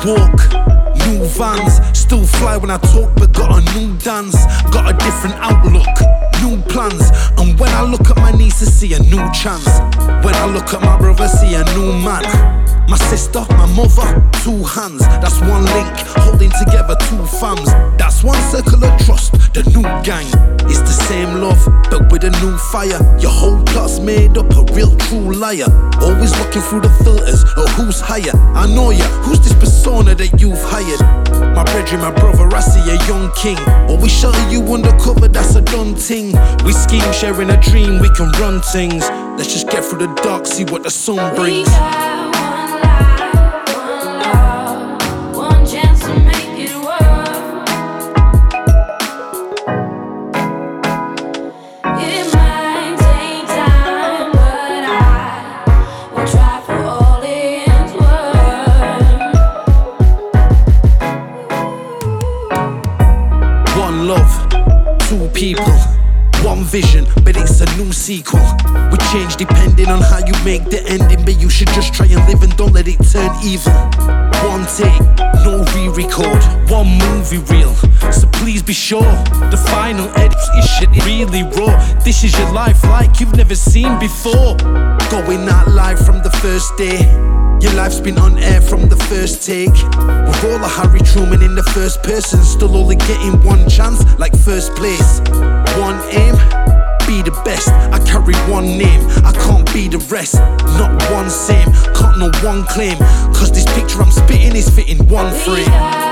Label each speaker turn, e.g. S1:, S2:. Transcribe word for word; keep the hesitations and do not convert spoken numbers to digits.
S1: walk, new vans. Still fly when I talk, but got a new dance. Got a different outlook, new plans. And when I look at my niece, I see a new chance. When I look at my brother, see a new man. My sister, my mother, two hands. That's one link, holding together two fams. That's one circle of trust, the new gang. It's the same love, but with a new fire. Your whole plot's made up, a real true liar. Always looking through the filters of who's higher. I know ya, who's this persona that you've hired? My brethren, my brother, I see a young king. Always shutting you undercover, that's a done thing. We scheme, sharing a dream, we can run things. Let's just get through the dark, see what the sun brings. One love, two people, one vision, but it's a new sequel. We change depending on how you make the ending, but you should just try and live and don't let it turn evil. One take, no re-record, one movie reel. So please be sure, the final edit is shit really raw. This is your life like you've never seen before. Going out live from the first day. Your life's been on air from the first take. We're all a Harry Truman in the first person, still only getting one chance, like first place. One aim, be the best. I carry one name, I can't be the rest. Not one same, can't no one claim. Cause this picture I'm spitting is fitting one frame.